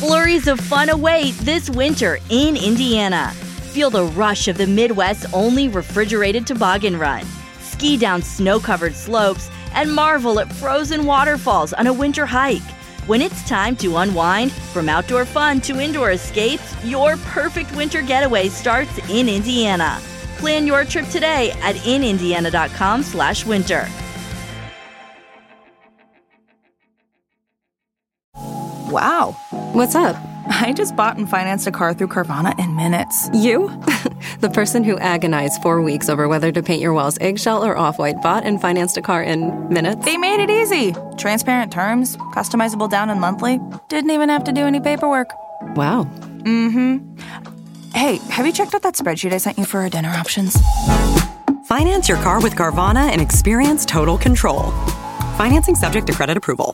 Flurries of fun await this winter in Indiana. Feel the rush of the Midwest's only refrigerated toboggan run. Ski down snow-covered slopes and marvel at frozen waterfalls on a winter hike. When it's time to unwind, from outdoor fun to indoor escapes, your perfect winter getaway starts in Indiana. Plan your trip today at inindiana.com/winter. Wow. What's up? I just bought and financed a car through Carvana in minutes. You? The person who agonized 4 weeks over whether to paint your walls eggshell or off-white bought and financed a car in minutes? They made it easy. Transparent terms, customizable down and monthly. Didn't even have to do any paperwork. Wow. Mm-hmm. Hey, have you checked out that spreadsheet I sent you for our dinner options? Finance your car with Carvana and experience total control. Financing subject to credit approval.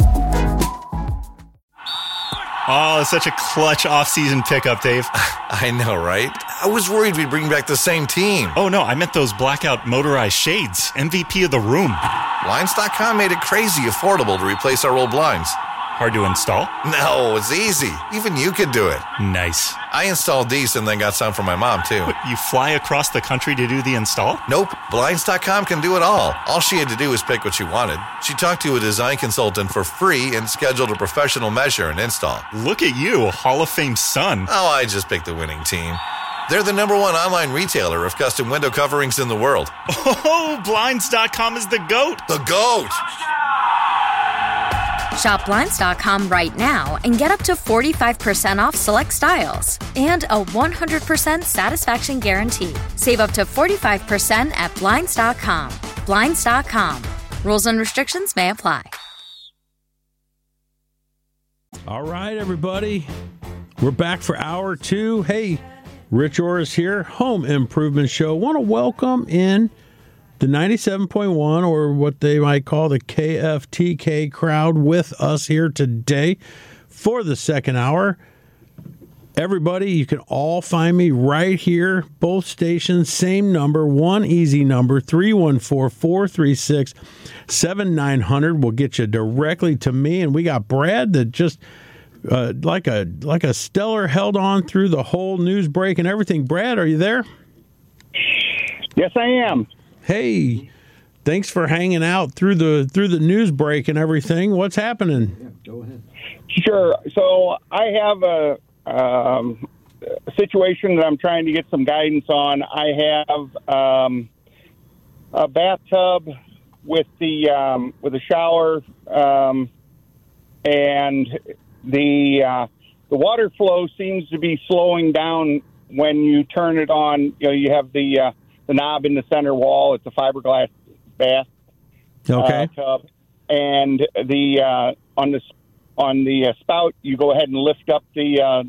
Oh, such a clutch off-season pickup, Dave. I know, right? I was worried we'd bring back the same team. Oh, no, I meant those blackout motorized shades. MVP of the room. Blinds.com made it crazy affordable to replace our old blinds. Hard to install? No, it's easy. Even you could do it. Nice. I installed these and then got some for my mom, too. What, you fly across the country to do the install? Nope. Blinds.com can do it all. All she had to do was pick what she wanted. She talked to a design consultant for free and scheduled a professional measure and install. Look at you, Hall of Fame son. Oh, I just picked the winning team. They're the #1 online retailer of custom window coverings in the world. Oh, Blinds.com is the GOAT. The GOAT! Shop Blinds.com right now and get up to 45% off select styles and a 100% satisfaction guarantee. Save up to 45% at Blinds.com. Blinds.com. Rules and restrictions may apply. All right, everybody. We're back for hour 2. Hey, Rich Orris here, Home Improvement Show. Want to welcome in the 97.1, or what they might call the KFTK crowd, with us here today for the second hour. Everybody, you can all find me right here, both stations, same number, one easy number, 314-436-7900 will get you directly to me. And we got Brad that just like a stellar held on through the whole news break and everything. Brad, are you there? Yes, I am. Hey, thanks for hanging out through the news break and everything. What's happening? Yeah, go ahead. Sure. So I have a situation that I'm trying to get some guidance on. I have a bathtub with a shower, and the water flow seems to be slowing down when you turn it on. You know, you have the knob in the center wall. It's a fiberglass bath tub, and the on the spout, you go ahead and lift up the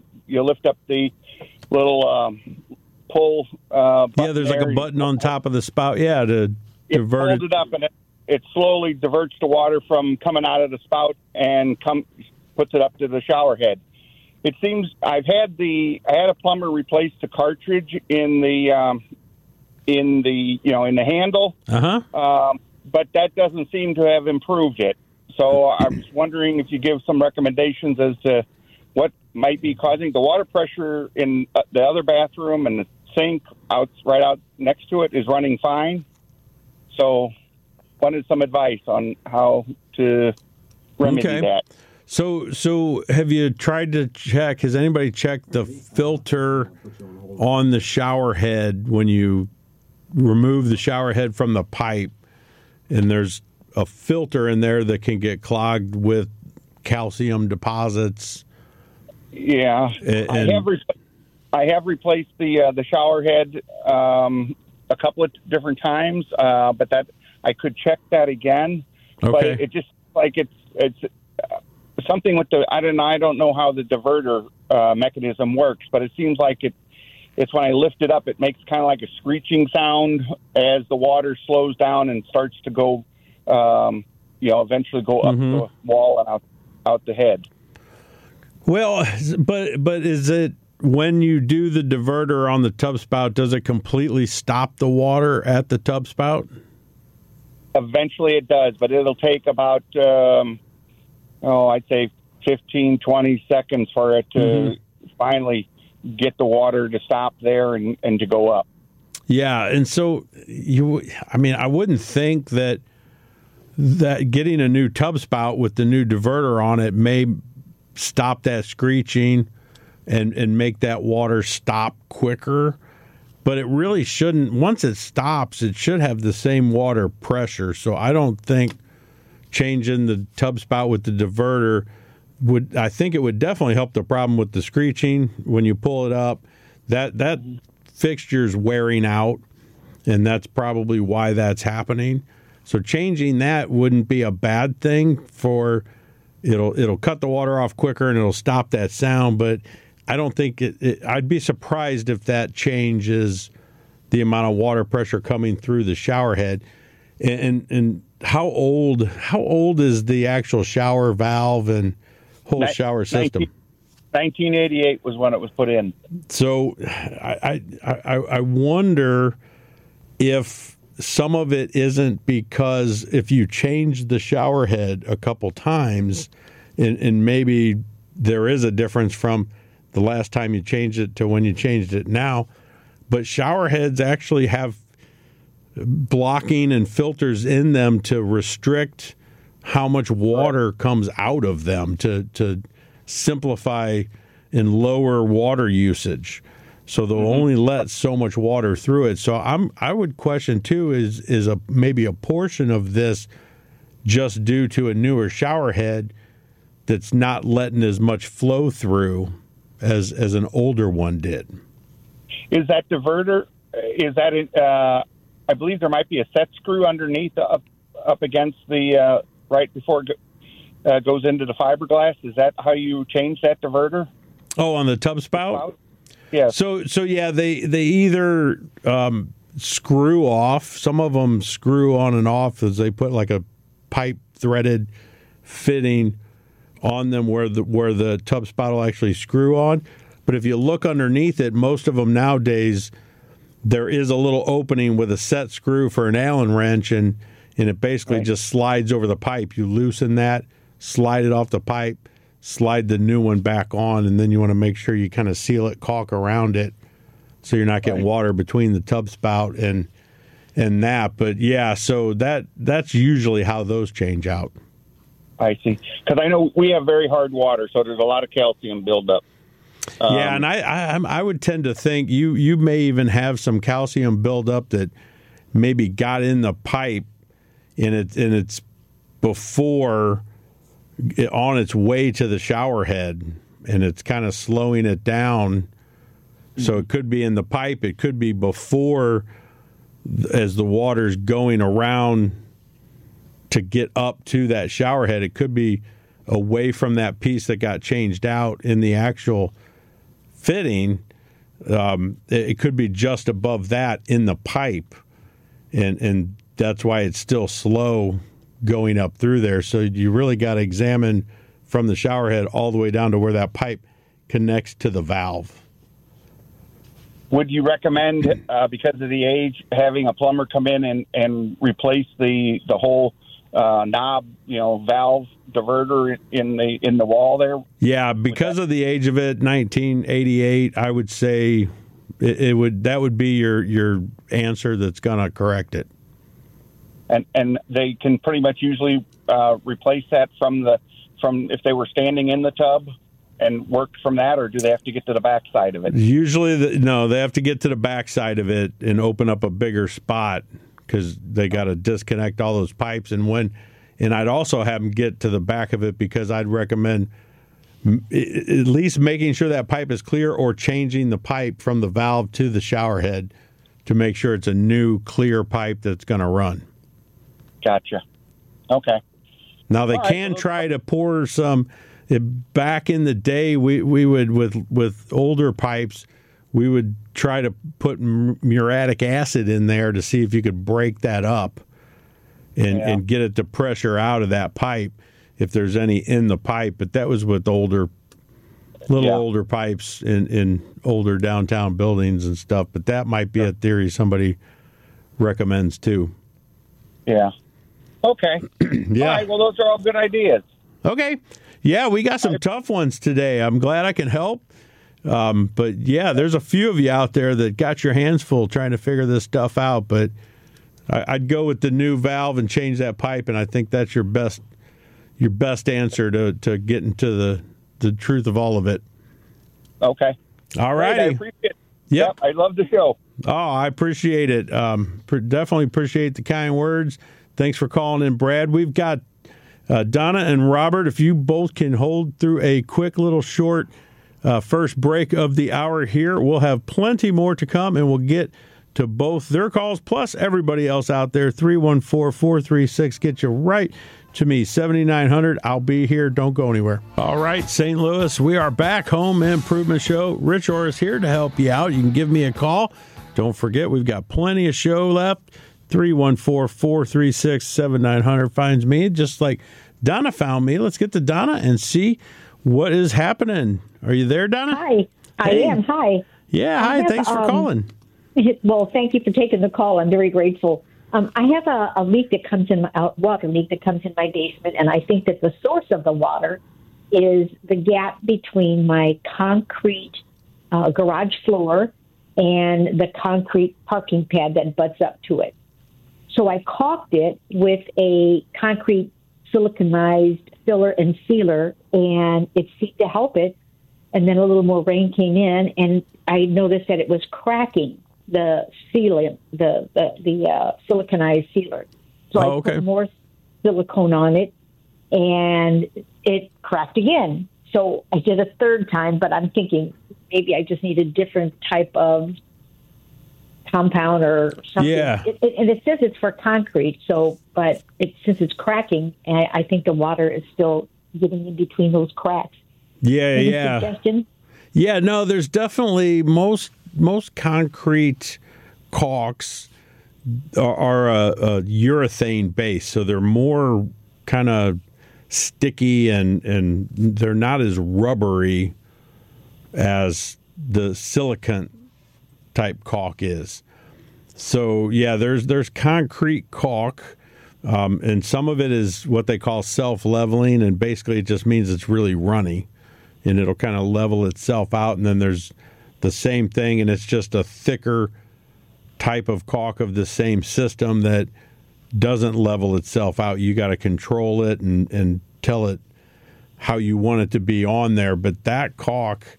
little pull. There's like a button on top of the spout. Yeah, to divert it up, and it slowly diverts the water from coming out of the spout and puts it up to the shower head. It seems I had a plumber replace the cartridge in the handle, but that doesn't seem to have improved it. So I was wondering if you give some recommendations as to what might be causing the water pressure in the other bathroom, and the sink right out next to it is running fine. So wanted some advice on how to remedy that. So have you tried to check? Has anybody checked the filter on the shower head when you remove the shower head from the pipe? And there's a filter in there that can get clogged with calcium deposits. Yeah, I have replaced the shower head a couple of different times, but that I could check that again. Okay. But it just like it's something with the I don't know how the diverter mechanism works, but it seems like it's when I lift it up, it makes kind of like a screeching sound as the water slows down and starts to go, eventually go up the wall and out the head. Well, but is it when you do the diverter on the tub spout, does it completely stop the water at the tub spout? Eventually it does, but it'll take about, I'd say 15, 20 seconds for it to finally get the water to stop there and to go up. Yeah, and so I wouldn't think that getting a new tub spout with the new diverter on it may stop that screeching and make that water stop quicker. But it really shouldn't. Once it stops, it should have the same water pressure. So I don't think changing the tub spout with the diverter would. I think it would definitely help the problem with the screeching when you pull it up. That fixture's wearing out, and that's probably why that's happening. So changing that wouldn't be a bad thing. For it'll cut the water off quicker and it'll stop that sound, but I don't think I'd be surprised if that changes the amount of water pressure coming through the shower head. And how old is the actual shower valve and whole shower system? 1988 was when it was put in. So I wonder if some of it isn't because if you change the shower head a couple times, and maybe there is a difference from the last time you changed it to when you changed it now, but shower heads actually have blocking and filters in them to restrict how much water comes out of them to simplify and lower water usage. So they'll only let so much water through it. So I would question too, is maybe a portion of this just due to a newer shower head that's not letting as much flow through as an older one did. Is that diverter? Is that I believe there might be a set screw underneath up against the right before it goes into the fiberglass. Is that how you change that diverter? Oh, on the tub spout? Yeah. So yeah, they either screw off. Some of them screw on and off as they put like a pipe threaded fitting on them where the tub spout will actually screw on. But if you look underneath it, most of them nowadays, there is a little opening with a set screw for an Allen wrench, and it basically just slides over the pipe. You loosen that, slide it off the pipe, slide the new one back on, and then you want to make sure you kind of seal it, caulk around it, so you're not getting water between the tub spout and that. But yeah, so that's usually how those change out. I see. Because I know we have very hard water, so there's a lot of calcium buildup. Yeah, and I would tend to think you may even have some calcium buildup that maybe got in the pipe, and it's before on its way to the shower head, and it's kind of slowing it down. So it could be in the pipe. It could be before, as the water's going around to get up to that shower head. It could be away from that piece that got changed out in the actual fitting. It could be just above that in the pipe, and that's why it's still slow going up through there. So you really got to examine from the shower head all the way down to where that pipe connects to the valve. Would you recommend, because of the age, having a plumber come in and replace the whole knob, valve diverter in the wall there? Yeah, because of the age of it, 1988, I would say that would be your answer that's going to correct it. And they can pretty much usually replace that from if they were standing in the tub and work from that, or do they have to get to the back side of it? Usually, no, they have to get to the back side of it and open up a bigger spot, because they got to disconnect all those pipes. And I'd also have them get to the back of it, because I'd recommend at least making sure that pipe is clear, or changing the pipe from the valve to the shower head to make sure it's a new clear pipe that's going to run. Gotcha. Okay. Now they can try to pour some. Back in the day, we would with older pipes, we would try to put muriatic acid in there to see if you could break that up and get it to pressure out of that pipe if there's any in the pipe. But that was with older pipes in older downtown buildings and stuff. But that might be a theory somebody recommends too. Yeah. Okay. Yeah. All right. Well, those are all good ideas. Okay. Yeah, we got some tough ones today. I'm glad I can help. But yeah, there's a few of you out there that got your hands full trying to figure this stuff out. But I'd go with the new valve and change that pipe, and I think that's your best answer to getting to the truth of all of it. Okay. All righty. I appreciate it. Yep. I love the show. Oh, I appreciate it. Definitely appreciate the kind words. Thanks for calling in, Brad. We've got Donna and Robert. If you both can hold through a quick little short first break of the hour here, we'll have plenty more to come, and we'll get to both their calls plus everybody else out there. 314-436. Get you right to me, 7900. I'll be here. Don't go anywhere. All right, St. Louis, we are back. Home Improvement Show. Rich Orris here to help you out. You can give me a call. Don't forget, we've got plenty of show left. 314-436-7900 finds me, just like Donna found me. Let's get to Donna and see what is happening. Are you there, Donna? Hi. I am. Hi. Yeah, hi. Thanks for calling. Well, thank you for taking the call. I'm very grateful. I have a leak that comes in water leak that comes in my basement, and I think that the source of the water is the gap between my concrete garage floor and the concrete parking pad that butts up to it. So I caulked it with a concrete siliconized filler and sealer, and it seemed to help it. And then a little more rain came in, and I noticed that it was cracking the sealant, the siliconized sealer. So I put more silicone on it, and it cracked again. So I did a third time, but I'm thinking maybe I just need a different type of compound or something. Yeah. And it says it's for concrete, but since it's cracking, I think the water is still getting in between those cracks. Any suggestion? Yeah, no, there's definitely most concrete caulks are a urethane base, so they're more kind of sticky and they're not as rubbery as the silicone type caulk is. So yeah, there's concrete caulk, and some of it is what they call self-leveling, and basically it just means it's really runny, and it'll kind of level itself out. And then there's the same thing, and it's just a thicker type of caulk of the same system that doesn't level itself out. You got to control it and tell it how you want it to be on there. But that caulk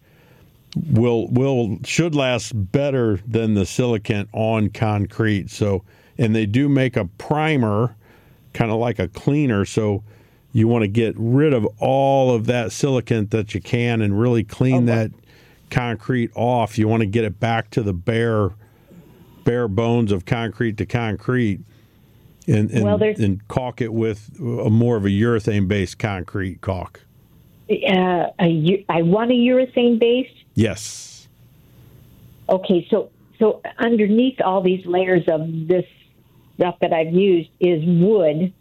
should last better than the silicone on concrete. So, and they do make a primer, kind of like a cleaner. So you want to get rid of all of that silicone that you can and really clean that concrete off. You want to get it back to the bare bones of concrete to concrete, and caulk it with more of a urethane-based concrete caulk. I want a urethane-based? Yes. Okay, so underneath all these layers of this stuff that I've used is wood.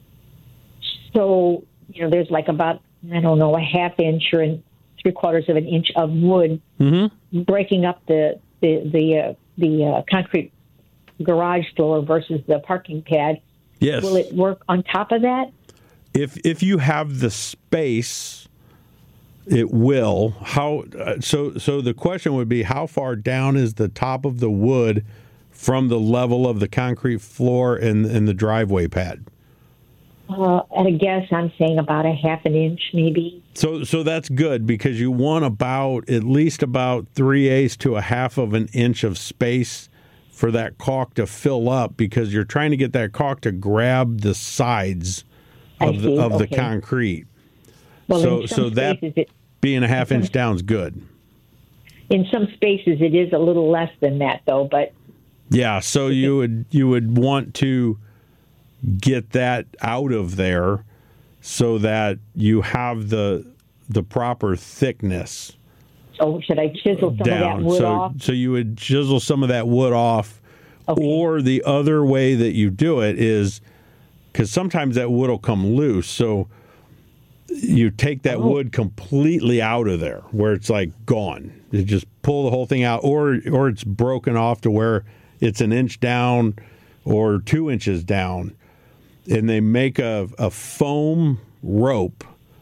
So, there's like about, a half inch or 3/4 of an inch of wood breaking up the concrete garage floor versus the parking pad. Yes. Will it work on top of that? If you have the space, it will. So the question would be, how far down is the top of the wood from the level of the concrete floor and the driveway pad? At a guess, I'm saying about a half an inch, maybe. So that's good, because you want at least about 3/8 to a half of an inch of space for that caulk to fill up, because you're trying to get that caulk to grab the sides of the concrete. Well, so that being a half inch down is good. In some spaces, it is a little less than that, though. But yeah, so you would want to get that out of there so that you have the proper thickness. So should I chisel some of that wood off? So you would chisel some of that wood off. Okay. Or the other way that you do it is, because sometimes that wood will come loose, so you take that wood completely out of there where it's like gone. You just pull the whole thing out, or it's broken off to where it's an inch down or 2 inches down. And they make a foam rope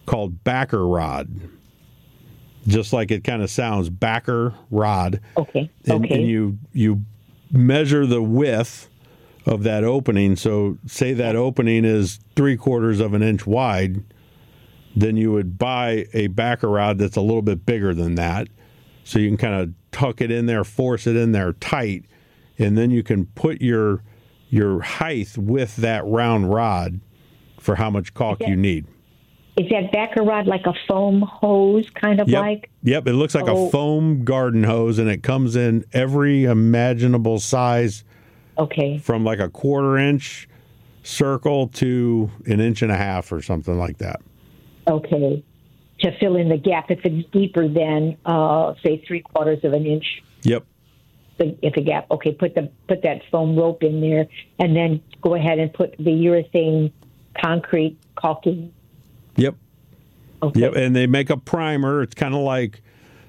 called backer rod. Just like it kind of sounds, backer rod. Okay. And you measure the width of that opening. So say that opening is 3/4 of an inch wide, then you would buy a backer rod that's a little bit bigger than that. So you can kind of tuck it in there, force it in there tight, and then you can put your height with that round rod for how much caulk you need. Is that backer rod like a foam hose, kind of like? Yep, it looks like a foam garden hose, and it comes in every imaginable size. Okay. From like a 1/4 inch circle to 1.5 inches or something like that. Okay. To fill in the gap if it's deeper than, say, 3/4 of an inch. Yep. If a gap. Okay, put that foam rope in there, and then go ahead and put the urethane concrete caulking. Yep. Okay. Yep, and they make a primer. It's kind of like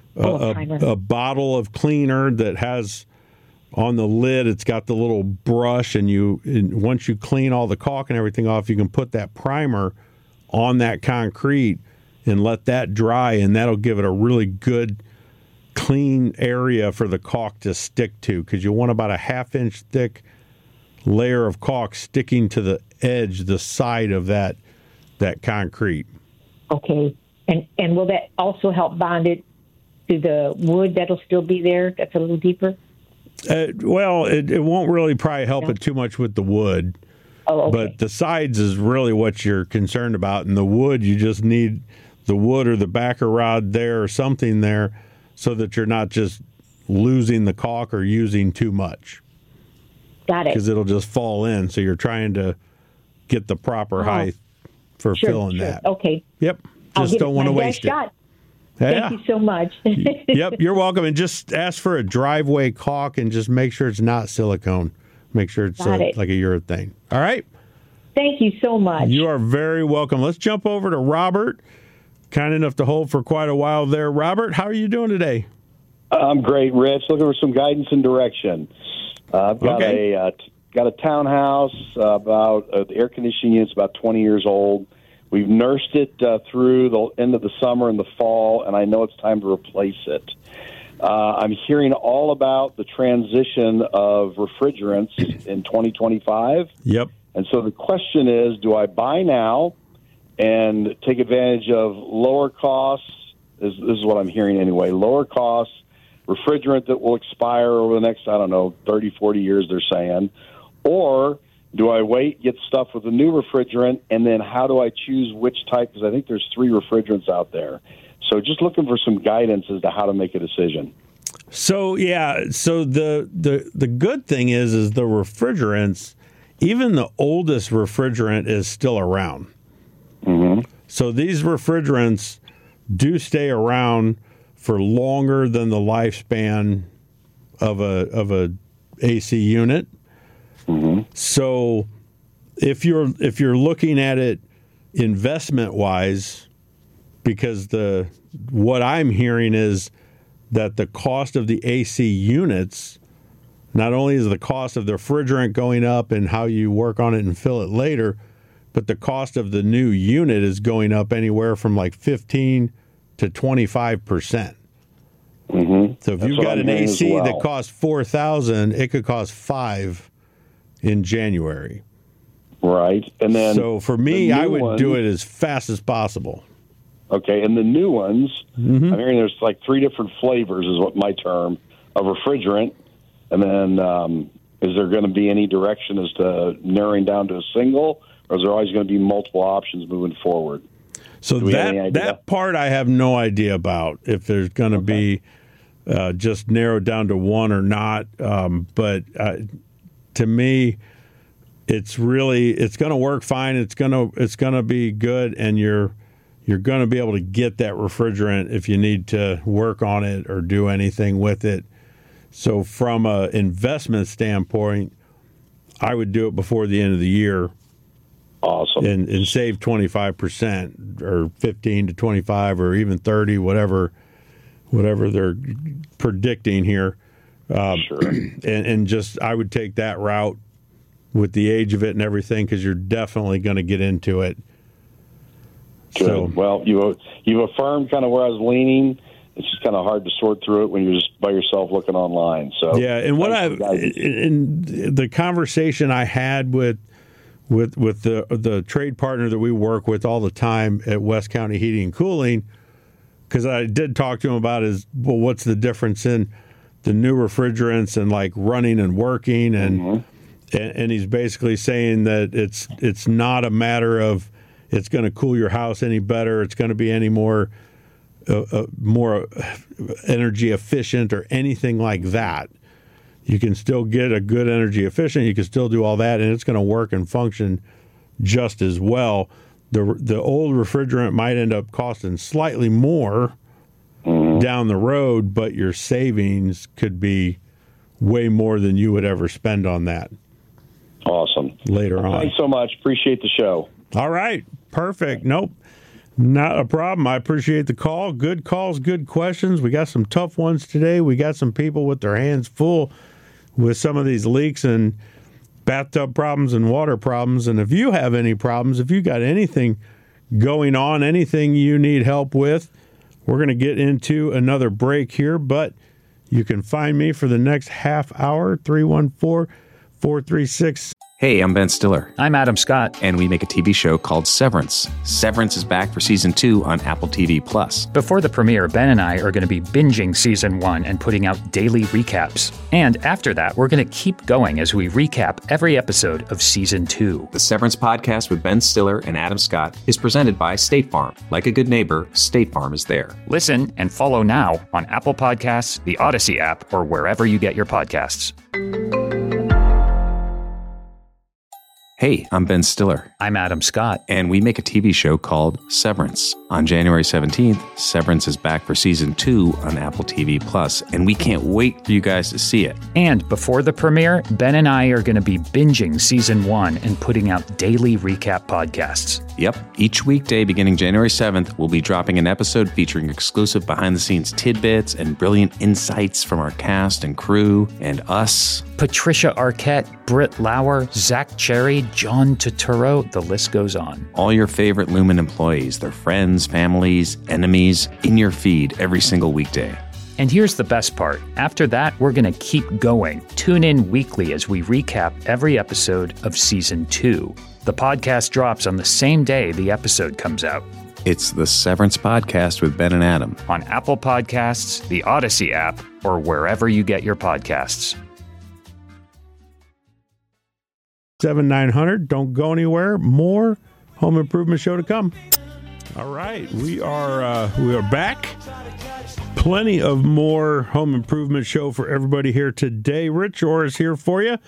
a bottle of cleaner that has on the lid. It's got the little brush, and once you clean all the caulk and everything off, you can put that primer on that concrete and let that dry, and that'll give it a really good clean area for the caulk to stick to, because you want about a 1/2 inch thick layer of caulk sticking to the edge, the side of that concrete. Okay. And will that also help bond it to the wood that'll still be there that's a little deeper? Well, it won't really probably help it too much with the wood. Oh, okay. But the sides is really what you're concerned about. And the wood, you just need the wood or the backer rod there or something there so that you're not just losing the caulk or using too much. Got it. Because it'll just fall in. So you're trying to get the proper height for filling that. Okay. Yep. Just don't want to waste it. Shot. Thank you so much. Yep, you're welcome. And just ask for a driveway caulk and just make sure it's not silicone. Make sure it's like a urethane. All right? Thank you so much. You are very welcome. Let's jump over to Robert. Kind enough to hold for quite a while there. Robert, how are you doing today? I'm great, Rich. Looking for some guidance and direction. I've got a townhouse, about the air conditioning unit's about 20 years old. We've nursed it through the end of the summer and the fall, and I know it's time to replace it. I'm hearing all about the transition of refrigerants in 2025. Yep. And so the question is, do I buy now and take advantage of lower costs? This is what I'm hearing anyway. Lower costs, refrigerant that will expire over the next, 30, 40 years, they're saying. Or do I wait, get stuff with a new refrigerant, and then how do I choose which type? Because I think there's 3 refrigerants out there. So just looking for some guidance as to how to make a decision. So, so the good thing is the refrigerants, even the oldest refrigerant is still around. Mm-hmm. So these refrigerants do stay around for longer than the lifespan of a AC unit. Mm-hmm. So if you're looking at it investment wise, because what I'm hearing is that the cost of the AC units, not only is the cost of the refrigerant going up and how you work on it and fill it later, but the cost of the new unit is going up anywhere from like 15 to 25%. Mm-hmm. So if you've got an AC that costs $4,000, it could cost $5,000 in January. Right. And then so for me, I would do it as fast as possible. Okay, and the new ones, I'm hearing there's like 3 different flavors is what my term, of refrigerant. And then is there going to be any direction as to narrowing down to a single, or is there always going to be multiple options moving forward? So that part I have no idea about, if there's going to be just narrowed down to one or not. But to me, it's going to work fine. It's going to be good, and you're going to be able to get that refrigerant if you need to work on it or do anything with it. So from an investment standpoint, I would do it before the end of the year. Awesome. And save 25% or 15 to 25 or even 30, whatever they're predicting here. Sure. And just I would take that route with the age of it and everything, because you're definitely going to get into it. Good. So, well, you've affirmed kind of where I was leaning. It's just kind of hard to sort through it when you're just by yourself looking online. So yeah, and in the conversation I had with the trade partner that we work with all the time at West County Heating and Cooling, because I did talk to him about what's the difference in the new refrigerants and like running and working, and he's basically saying that it's not a matter of it's going to cool your house any better, it's going to be any more energy efficient or anything like that. You can still get a good energy efficient. You can still do all that, and it's going to work and function just as well. The old refrigerant might end up costing slightly more down the road, but your savings could be way more than you would ever spend on that. Awesome. Later on. Thanks so much. Appreciate the show. All right. Perfect. Nope. Not a problem. I appreciate the call. Good calls, good questions. We got some tough ones today. We got some people with their hands full with some of these leaks and bathtub problems and water problems. And if you have any problems, if you got anything going on, anything you need help with, we're going to get into another break here, but you can find me for the next half hour, 314-436. Hey, I'm Ben Stiller. I'm Adam Scott. And we make a TV show called Severance. Severance is back for Season 2 on Apple TV+. Before the premiere, Ben and I are going to be binging Season 1 and putting out daily recaps. And after that, we're going to keep going as we recap every episode of Season 2. The Severance podcast with Ben Stiller and Adam Scott is presented by State Farm. Like a good neighbor, State Farm is there. Listen and follow now on Apple Podcasts, the Odyssey app, or wherever you get your podcasts. Hey, I'm Ben Stiller. I'm Adam Scott. And we make a TV show called Severance. On January 17th, Severance is back for Season 2 on Apple TV+, and we can't wait for you guys to see it. And before the premiere, Ben and I are going to be binging Season 1 and putting out daily recap podcasts. Yep. Each weekday beginning January 7th, we'll be dropping an episode featuring exclusive behind-the-scenes tidbits and brilliant insights from our cast and crew and us. Patricia Arquette, Britt Lauer, Zach Cherry, John Turturro, the list goes on. All your favorite Lumen employees, their friends, families, enemies, in your feed every single weekday. And here's the best part. After that, we're going to keep going. Tune in weekly as we recap every episode of Season 2. The podcast drops on the same day the episode comes out. It's the Severance Podcast with Ben and Adam. On Apple Podcasts, the Odyssey app, or wherever you get your podcasts. 7900. Don't go anywhere. More Home Improvement Show to come. All right, we are back. Plenty of more Home Improvement Show for everybody here today. Rich Orr is here for you.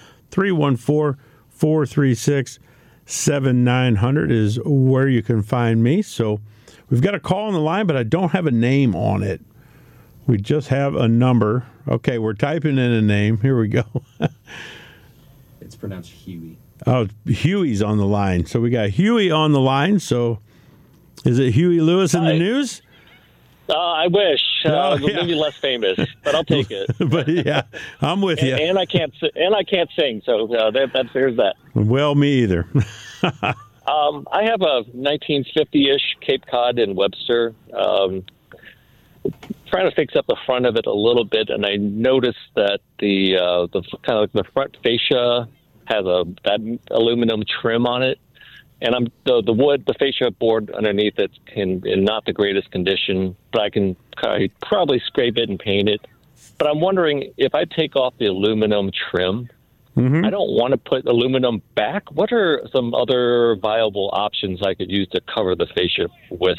314-436-7900 is where you can find me. So we've got a call on the line, but I don't have a name on it. We just have a number. Okay, we're typing in a name. Here we go. It's pronounced Huey. Oh, Huey's on the line. So we got Huey on the line. So is it Huey Lewis in the news? I wish. Maybe less famous, but I'll take it. But yeah, I'm with you. And I can't sing, so there's that. Well, me either. I have a 1950-ish Cape Cod in Webster. Trying to fix up the front of it a little bit, and I noticed that the kind of like the front fascia has that aluminum trim on it, and the wood, the fascia board underneath it, in not the greatest condition, but I can probably scrape it and paint it. But I'm wondering if I take off the aluminum trim, I don't want to put aluminum back. What are some other viable options I could use to cover the fascia with?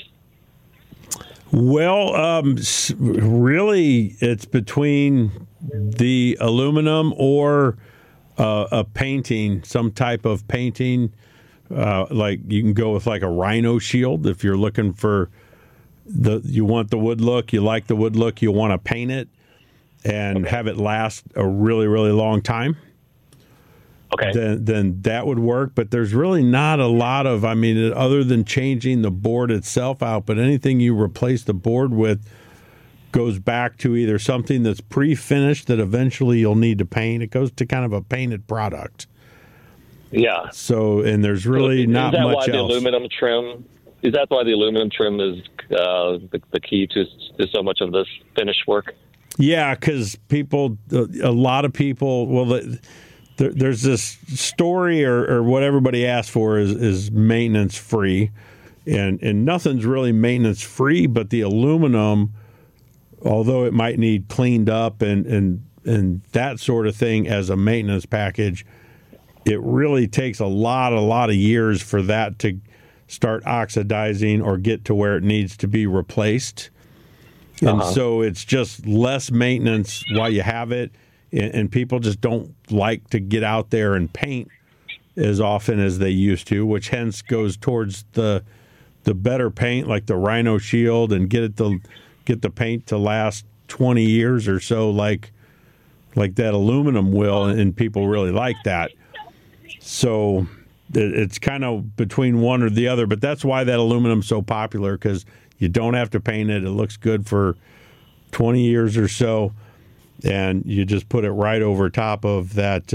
Well, really, it's between the aluminum or a painting, some type of painting. Like you can go with like a Rhino Shield if you're looking for you want the wood look, you like the wood look, you want to paint it and have it last a really, really long time. Okay. Then that would work. But there's really not a lot of, other than changing the board itself out, but anything you replace the board with goes back to either something that's pre-finished that eventually you'll need to paint. It goes to kind of a painted product. Yeah. So, and there's really not much else. Is that why the aluminum trim Is that why the aluminum trim is the key to so much of this finish work? Yeah, because a lot of people, there's this story or what everybody asks for is maintenance free, and nothing's really maintenance free, but the aluminum, although it might need cleaned up and that sort of thing as a maintenance package, it really takes a lot of years for that to start oxidizing or get to where it needs to be replaced. And so it's just less maintenance while you have it, and people just don't like to get out there and paint as often as they used to, which hence goes towards the better paint like the Rhino Shield and get the paint to last 20 years or so like that aluminum will, and people really like that. So it's kind of between one or the other, but that's why that aluminum's so popular, because you don't have to paint it. It looks good for 20 years or so, and you just put it right over top of that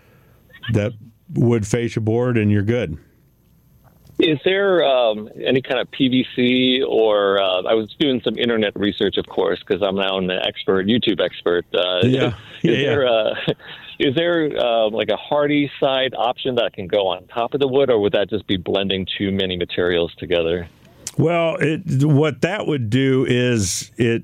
wood fascia board, and you're good. Is there any kind of PVC or I was doing some internet research, of course, because I'm now an expert, YouTube expert. Is there like a hardy side option that can go on top of the wood, or would that just be blending too many materials together? Well, what that would do is it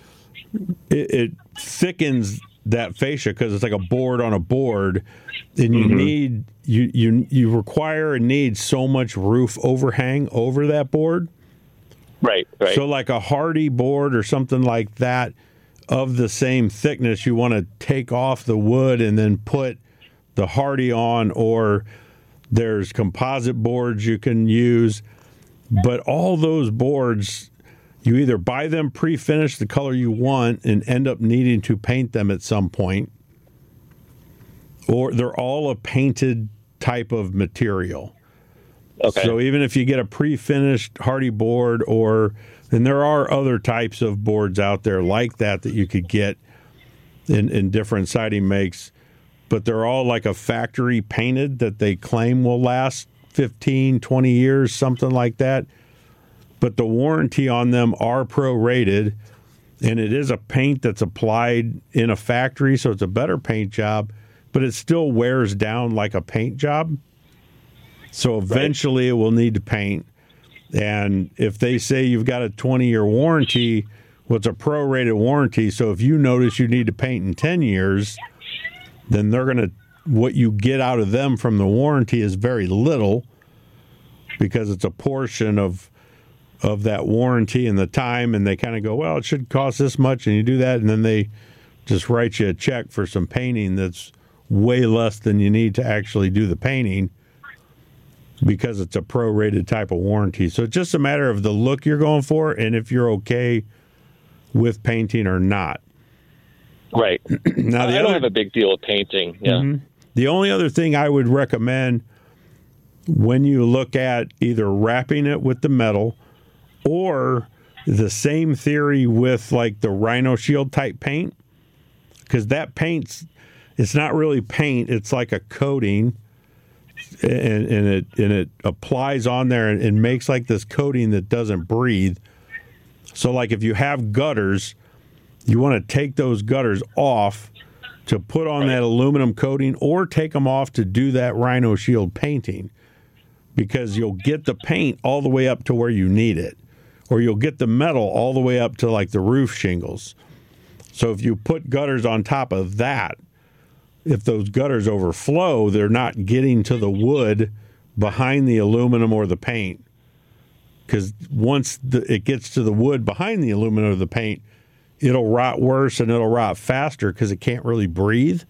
thickens that fascia, because it's like a board on a board, and you need you require and need so much roof overhang over that board. Right. So like a hardy board or something like that of the same thickness, you want to take off the wood and then put the hardy on, or there's composite boards you can use. But all those boards, you either buy them pre-finished the color you want and end up needing to paint them at some point, or they're all a painted type of material. Okay. So even if you get a pre-finished hardy board, and there are other types of boards out there like that you could get in different siding makes, but they're all like a factory painted that they claim will last 15, 20 years, something like that. But the warranty on them are prorated, and it is a paint that's applied in a factory, so it's a better paint job, but it still wears down like a paint job. So eventually it will need to paint. And if they say you've got a 20-year warranty, well, it's a prorated warranty. So if you notice you need to paint in 10 years, then what you get out of them from the warranty is very little, because it's a portion of that warranty and the time, and they kind of go, well, it should cost this much, and you do that, and then they just write you a check for some painting that's way less than you need to actually do the painting, because it's a prorated type of warranty. So it's just a matter of the look you're going for and if you're okay with painting or not. Right. Now, I don't have a big deal with painting. Yeah. Mm-hmm. The only other thing I would recommend when you look at either wrapping it with the metal, or the same theory with like the Rhino Shield type paint, because that paint's, it's not really paint, it's like a coating, and it applies on there and makes like this coating that doesn't breathe. So like if you have gutters, you want to take those gutters off to put on that aluminum coating, or take them off to do that Rhino Shield painting, because you'll get the paint all the way up to where you need it, or you'll get the metal all the way up to like the roof shingles. So if you put gutters on top of that, if those gutters overflow, they're not getting to the wood behind the aluminum or the paint, because once it gets to the wood behind the aluminum or the paint, it'll rot worse and it'll rot faster because it can't really breathe.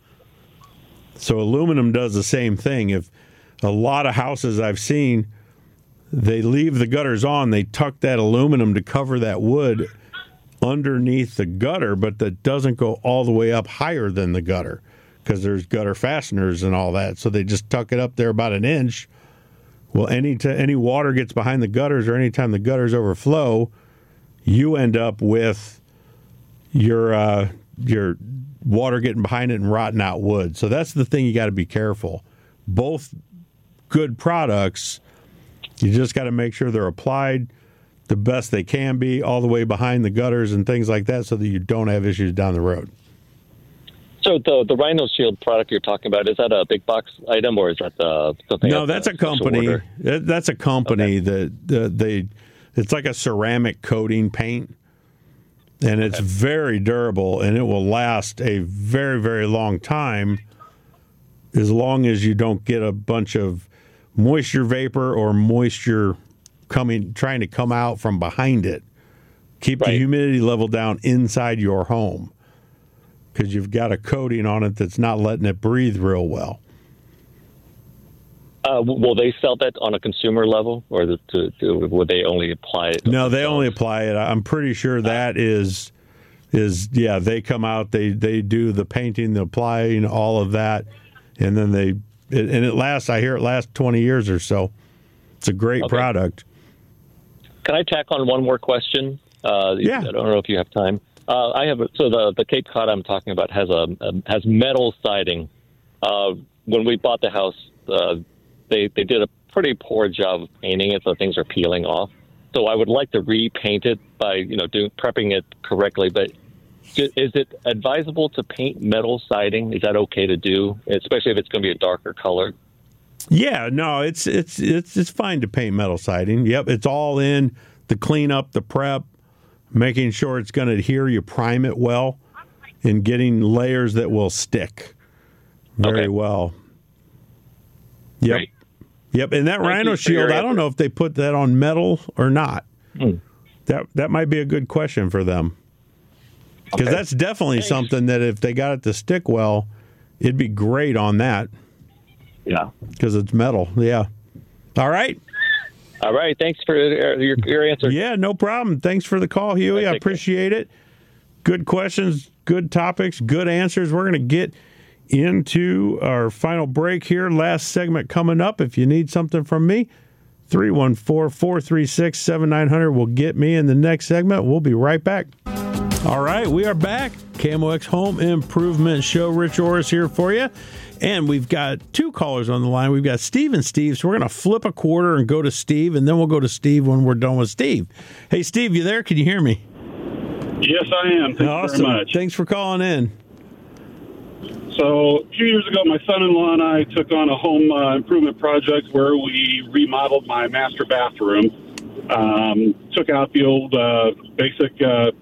So aluminum does the same thing. If a lot of houses I've seen, they leave the gutters on, they tuck that aluminum to cover that wood underneath the gutter, but that doesn't go all the way up higher than the gutter, because there's gutter fasteners and all that. So they just tuck it up there about an inch. Well, any water gets behind the gutters, or anytime the gutters overflow, you end up with your water getting behind it and rotting out wood. So that's the thing you got to be careful. Both good products You just got to make sure they're applied the best they can be all the way behind the gutters and things like that so that you don't have issues down the road. So the Rhino Shield product you're talking about, is that a big box item or is that something? No, that's a company. That's a company Okay. that it's like a ceramic coating paint, and it's very durable, and it will last a very, very long time as long as you don't get a bunch of moisture vapor or moisture trying to come out from behind it. Keep the humidity level down inside your home, because you've got a coating on it that's not letting it breathe real well. Will they sell that on a consumer level, or would they only apply it? No, they only apply it. I'm pretty sure that is they come out, they do the painting, the applying, all of that, and then it lasts. I hear it lasts 20 years or so. It's a great product. Can I tack on one more question? Yeah. I don't know if you have time. I have the Cape Cod I'm talking about has metal siding. When we bought the house, they did a pretty poor job of painting it, so things are peeling off. So I would like to repaint it by prepping it correctly. But is it advisable to paint metal siding? Is that okay to do, especially if it's going to be a darker color? Yeah, no, it's fine to paint metal siding. Yep, it's all in the cleanup, the prep, making sure it's going to adhere. You prime it well, and getting layers that will stick very well. Yep. Great. Yep, and that Rhino Shield, I don't know if they put that on metal or not. That might be a good question for them. Because that's definitely something that if they got it to stick well, it'd be great on that. Yeah. Because it's metal, yeah. All right. All right, thanks for your answer. Yeah, no problem. Thanks for the call, Huey. I appreciate it. Good questions, good topics, good answers. We're going to get into our final break here. Last segment coming up. If you need something from me, 314-436-7900 will get me in the next segment. We'll be right back. All right, we are back. KMOX Home Improvement Show. Rich Orris here for you. And we've got two callers on the line. We've got Steve and Steve. So we're going to flip a quarter and go to Steve, and then we'll go to Steve when we're done with Steve. Hey, Steve, you there? Can you hear me? Yes, I am. Thank you very much. Thanks for calling in. So a few years ago, my son-in-law and I took on a home improvement project where we remodeled my master bathroom, took out the old basic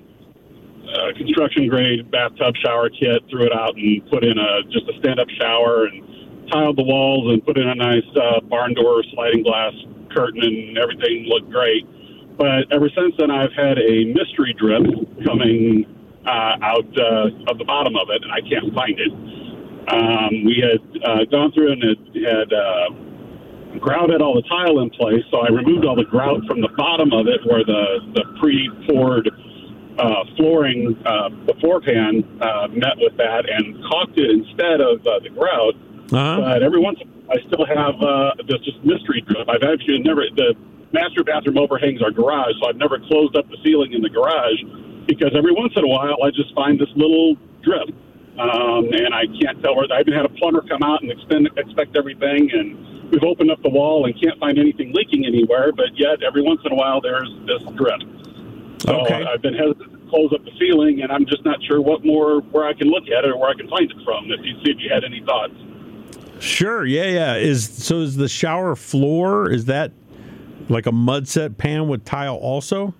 construction-grade bathtub shower kit, threw it out, and put in just a stand-up shower, and tiled the walls and put in a nice barn door sliding glass curtain, and everything looked great. But ever since then, I've had a mystery drip coming out of the bottom of it, and I can't find it. We had gone through and it had grouted all the tile in place, so I removed all the grout from the bottom of it where the pre-poured flooring, the floor pan, met with that and caulked it instead of the grout. But every once in a while, I still have this just mystery drip. I've actually the master bathroom overhangs our garage, so I've never closed up the ceiling in the garage because every once in a while I just find this little drip. And I can't tell where. I even had a plumber come out and inspect everything, and we've opened up the wall and can't find anything leaking anywhere, but yet every once in a while there's this drip. So I've been hesitant to close up the ceiling, and I'm just not sure where I can look at it or where I can find it from. If you had any thoughts. Sure, yeah. Is the shower floor, is that like a mud set pan with tile also?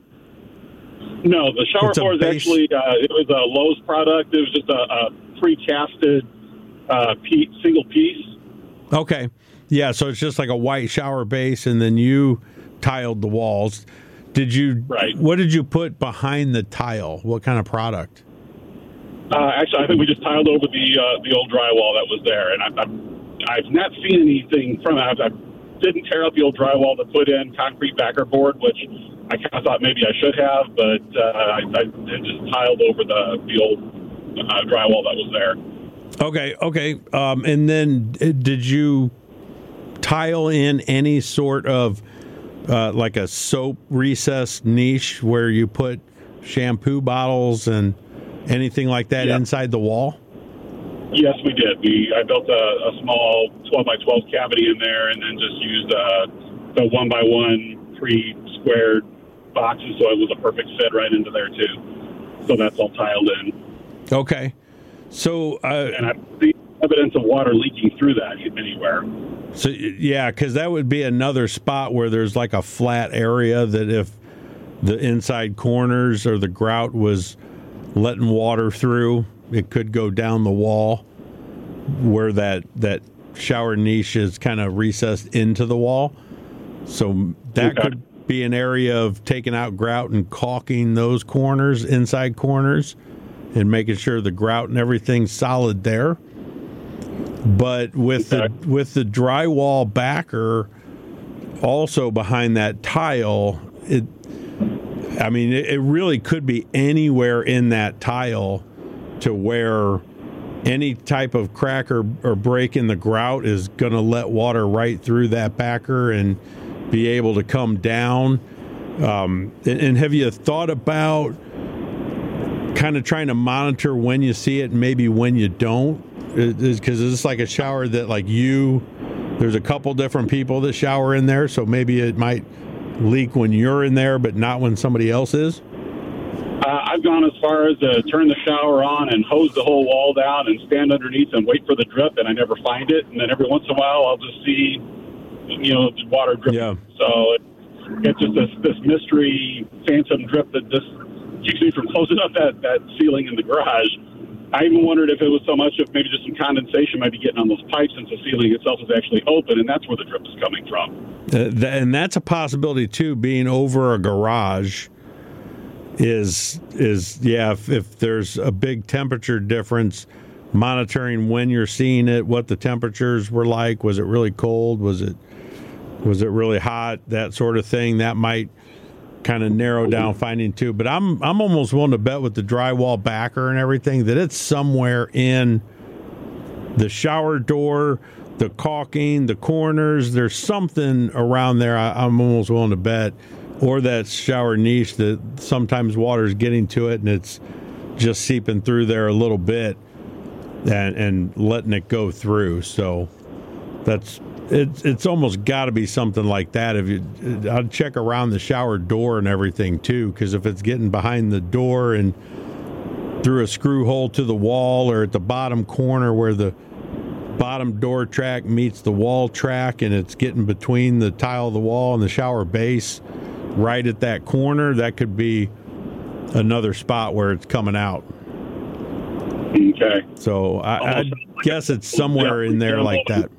No, the shower floor is actually, it was a Lowe's product. It was just a pre-casted single piece. Okay. Yeah, so it's just like a white shower base, and then you tiled the walls. What did you put behind the tile? What kind of product? Actually, I think we just tiled over the old drywall that was there, and I've not seen anything from it. I didn't tear out the old drywall to put in concrete backer board, which I kind of thought maybe I should have, but I just tiled over the old drywall that was there. Okay. And then did you tile in any sort of like a soap recess niche where you put shampoo bottles and anything like that inside the wall? Yes, we did. I built a small 12 by 12 cavity in there, and then just used the 1x1 pre-squared boxes, so it was a perfect fit right into there too. So that's all tiled in. Okay. So and I see evidence of water leaking through that anywhere. So yeah, because that would be another spot where there's like a flat area that if the inside corners or the grout was letting water through, it could go down the wall where that shower niche is kind of recessed into the wall. So that could be an area of taking out grout and caulking those corners, inside corners, and making sure the grout and everything's solid there. But with the drywall backer also behind that tile, it really could be anywhere in that tile to where any type of crack or break in the grout is going to let water right through that backer and be able to come down. And have you thought about kind of trying to monitor when you see it and maybe when you don't? Because it's like a shower that there's a couple different people that shower in there, so maybe it might leak when you're in there but not when somebody else is. I've gone as far as to turn the shower on and hose the whole wall down and stand underneath and wait for the drip, and I never find it. And then every once in a while I'll just see water dripping. Yeah. So it's just this mystery phantom drip that just keeps me from closing up that ceiling in the garage. I even wondered if it was so much of maybe just some condensation might be getting on those pipes since the ceiling itself is actually open, and that's where the drip is coming from. And that's a possibility too. Being over a garage is if there's a big temperature difference, monitoring when you're seeing it, what the temperatures were like. Was it really cold? Was it really hot? That sort of thing. That might kind of narrow down finding too. But I'm almost willing to bet with the drywall backer and everything that it's somewhere in the shower door, the caulking, the corners. There's something around there. I'm almost willing to bet, or that shower niche that sometimes water's getting to it and it's just seeping through there a little bit and letting it go through. So it's almost got to be something like that. I'd check around the shower door and everything too, because if it's getting behind the door and through a screw hole to the wall, or at the bottom corner where the bottom door track meets the wall track and it's getting between the tile of the wall and the shower base, right at that corner, that could be another spot where it's coming out. Okay. So I guess it's somewhere in there like that.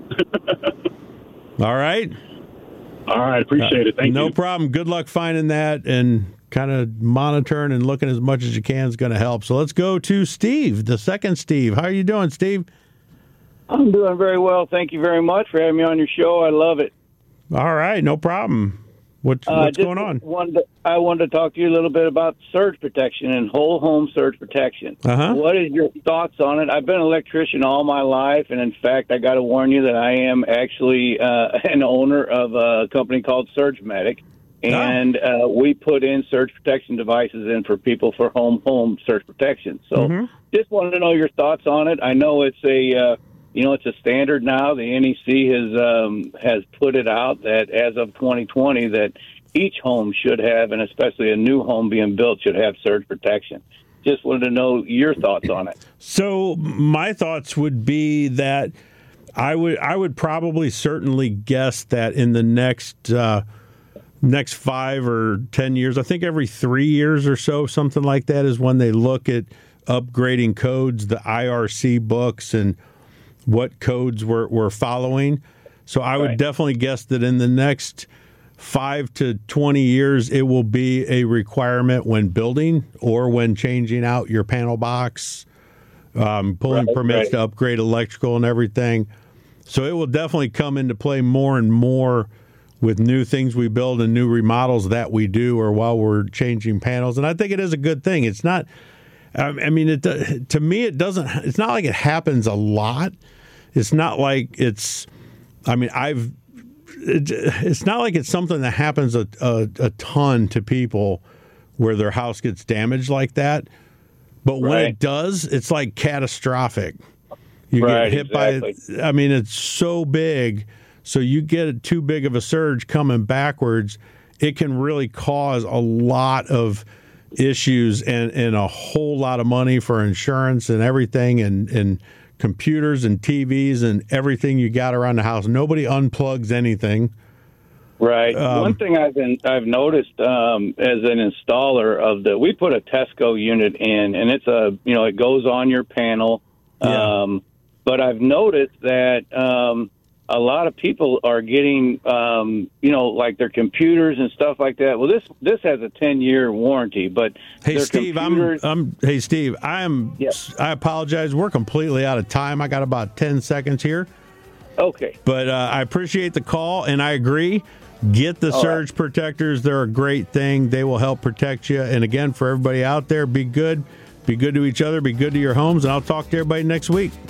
All right. All right. Appreciate it. Thank you. No problem. Good luck finding that, and kind of monitoring and looking as much as you can is going to help. So let's go to Steve, the second Steve. How are you doing, Steve? I'm doing very well. Thank you very much for having me on your show. I love it. All right. No problem. What's going on? I wanted to talk to you a little bit about surge protection and whole home surge protection. Uh-huh. What is your thoughts on it? I've been an electrician all my life, and in fact, I got to warn you that I am actually an owner of a company called Surge Medic, and we put in surge protection devices in for people for home surge protection. So just wanted to know your thoughts on it. I know it's it's a standard now. The NEC has put it out that as of 2020 that each home should have, and especially a new home being built, should have surge protection. Just wanted to know your thoughts on it. So my thoughts would be that I would probably certainly guess that in the next 5 or 10 years, I think every 3 years or so, something like that, is when they look at upgrading codes, the IRC books, and what codes we're following. So I would definitely guess that in the next 5 to 20 years, it will be a requirement when building or when changing out your panel box, pulling permits to upgrade electrical and everything. So it will definitely come into play more and more with new things we build and new remodels that we do, or while we're changing panels. And I think it is a good thing. It's not, to me, it's not like it happens a lot. It's not like it's not like it's something that happens a ton to people where their house gets damaged like that. But when it does, it's like catastrophic. You get hit by, it's so big So you get too big of a surge coming backwards, it can really cause a lot of issues and a whole lot of money for insurance and everything and computers and TVs and everything you got around the house. Nobody unplugs anything. Right. One thing I've noticed as an installer we put a Tesco unit in, and it's it goes on your panel. Yeah. But I've noticed that a lot of people are getting like their computers and stuff like that. Well, this has a 10-year warranty, but hey Steve, I apologize. We're completely out of time. I got about 10 seconds here. Okay. But I appreciate the call, and I agree. Get the surge protectors. They're a great thing. They will help protect you. And again, for everybody out there, be good. Be good to each other. Be good to your homes. And I'll talk to everybody next week.